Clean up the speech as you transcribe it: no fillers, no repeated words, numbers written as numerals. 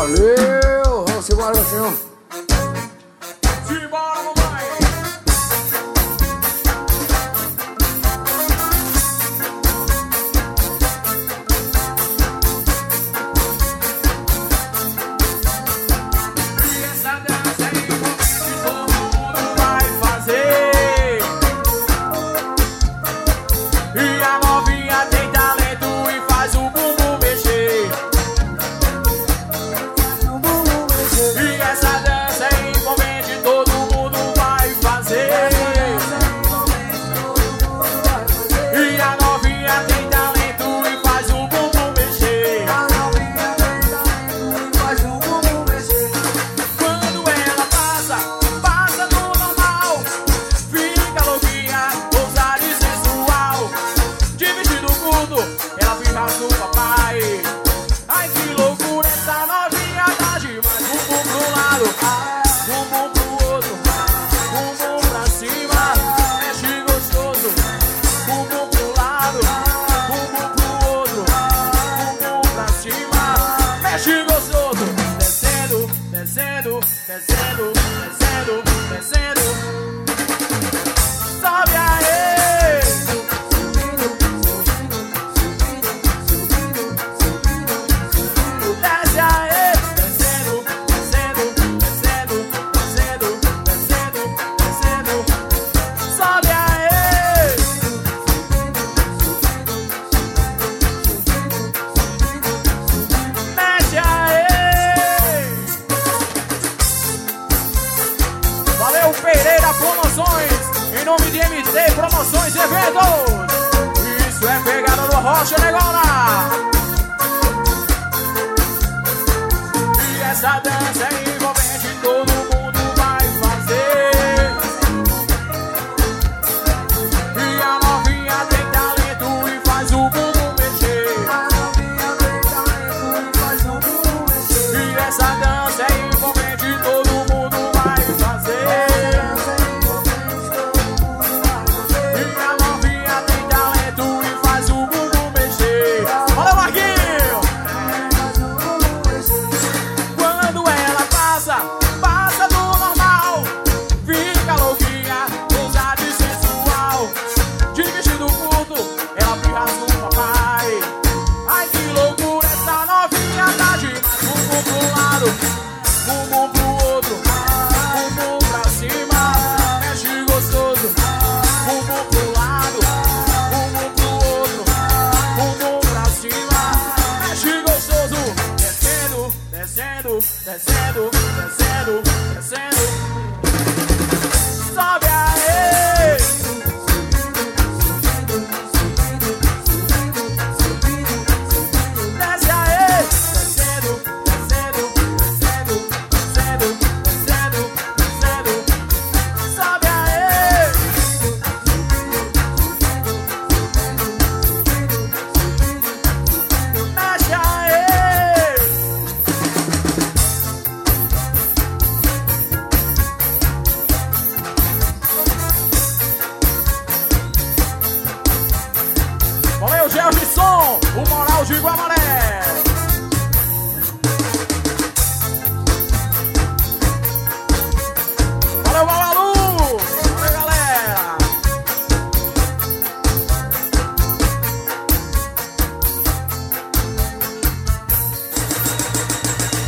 Valeu! Vamos embora, meu senhor. Simbora, mamãe! E essa dança aí todo mundo vai fazer. E a novinha tem talento e faz o bumbum mexer. E essa dança é envolvente, todo mundo vai fazer. E a novinha tem talento e faz o bumbum mexer. Quando ela passa, passa no normal. Fica louquinha, ousada e sensual. De vestido curto, ela fica no papai. Ai que loucura, essa novinha tá demais. Bumbum pro lado, bumbum pro outro, bumbum pra cima, mexe gostoso. Bumbum pro lado, bumbum pro outro, bumbum pra cima, mexe gostoso. Descendo, descendo, descendo, descendo, descendo. Sobe aí. Desce aí, descendo, descendo, descendo, descendo, descendo, descendo. Sobe aí. Mexe aí. Valeu, Pereira Promoções, em nome de MT Promoções e Eventos. Isso é pegada no Rocha Negona. E essa dança é envolvente, todo mundo vai fazer. E a novinha tem talento e faz o bumbum mexer. E essa dança é envolvente, todo mundo vai fazer. E a novinha tem talento e faz o bumbum mexer. Valeu, Marquinho! Quando ela passa, passa do normal. Fica louquinha, ousada e sensual. De vestido curto, ela fica no papai. Ai que loucura, essa novinha tá demais. Bumbum pro lado, bumbum pro outro, bumbum pra cima, mexe gostoso. Bumbum pro lado, bumbum pro outro, bumbum pra cima, mexe gostoso. Descendo, descendo, descendo, descendo, descendo. Sobe aí.